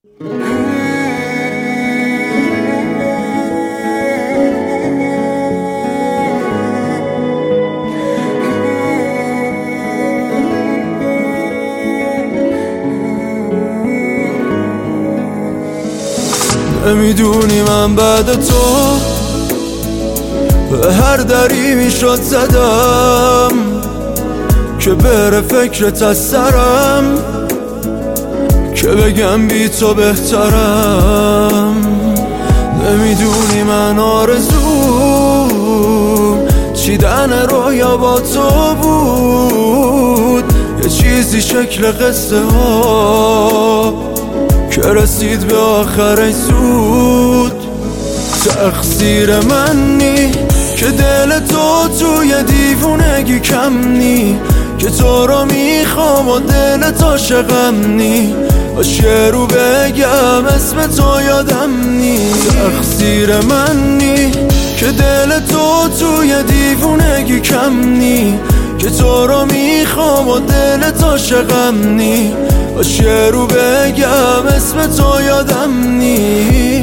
نمیدونی من بعد تو به هر دری میشد زدم که بره فکرت از سرم، که بگم بی تو بهترم. نمیدونی من آرزوم چیدن رویا با تو بود، یه چیزی شکل قصه ها که رسید به آخر زود. تقصیر منی که دل تو توی دیوونگی کم نی، که تو رو میخوام و دل تو شقم نی، باشه رو بگم اسم تو یادم نی. تقصیر منی که دل تو توی دیوونگی کم نی، که تو رو میخوام و دل تو شقم نی، باشه رو بگم اسم تو یادم نی.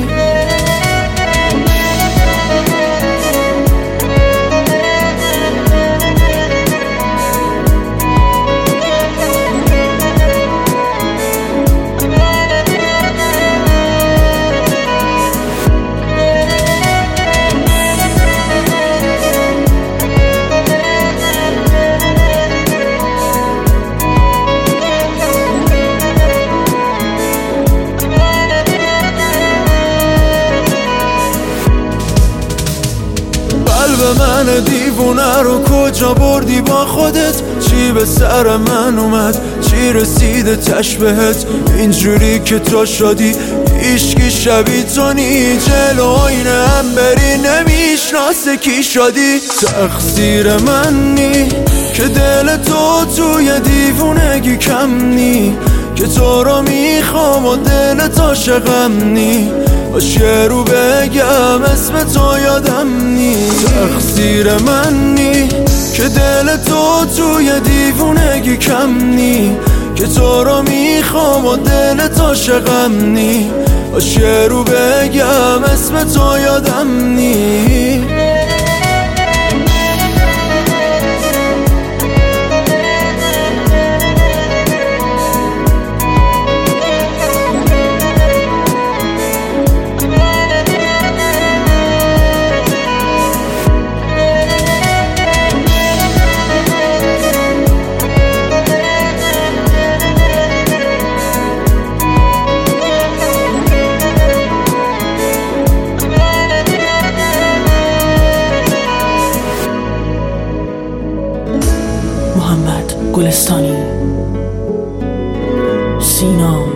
قلب من دیوونه رو کجا بردی با خودت؟ چی به سر من اومد؟ چی رسیده تش بهت؟ اینجوری که تو شدی هیچکی شبیه تو نی، جلو آینه هم بری نمیشناسه کی شدی. تقصیر منی که دل تو توی دیوونگی کم نی، که تو رو میخوام و دل تو شقم نی، باشه رو بگم اسم تو یادم نی. تقصیر منی که دل تو توی دیوونگی کم نی، که تو رو میخوام و دل تو شقم نی، باشه رو بگم اسم تو یادم نی. محمد گلستانی، سینا